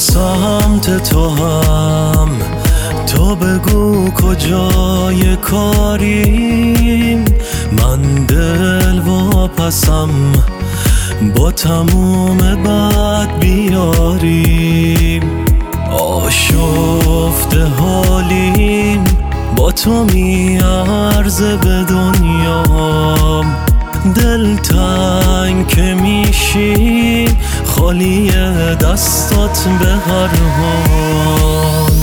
سمت تو هم، تو بگو کجای کاریم. من دل واپسم با تموم بد بیاریم. آشفته حالیم با تو میارزه به دنیام. دل تنگ که میشی خالی دستات به هر حال.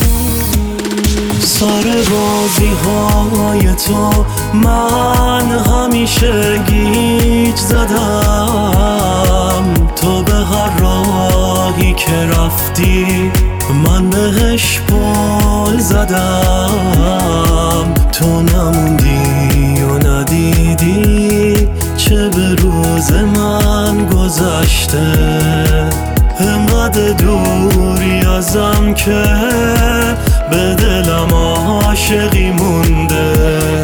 سر بازی های تو من همیشه گیج زدم. تو به هر راهی که رفتی من بهش پل زدم. تو نموندی و ندیدی چه به روز من گذشته. انقدر دوری ازم که به دلم عاشقی مونده.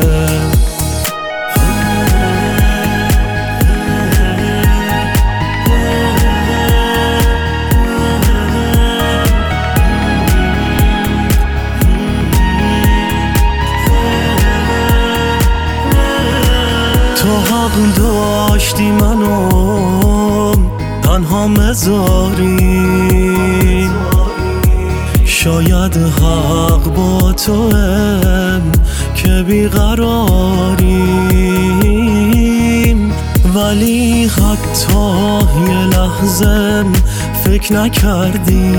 تو حق داشتی منو تنها بذاری. شاید حق با توام که بیقراریم، ولی حتی یه لحظه فکر نکردی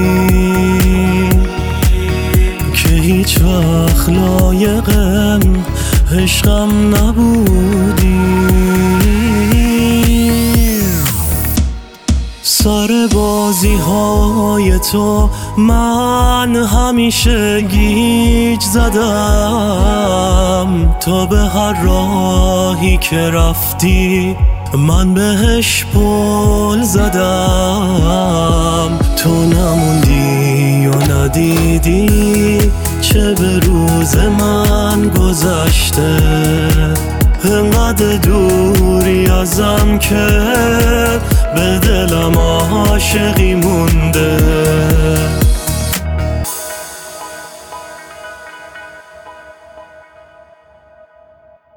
که هیچ وقت لایقم عشقم نبودی. سر بازی های تو من همیشه گیج زدم. تو به هر راهی که رفتی من بهش پل زدم. تو نموندی و ندیدی چه به روز من گذشته. انقدر دوری ازم که به دلم عاشقی مونده.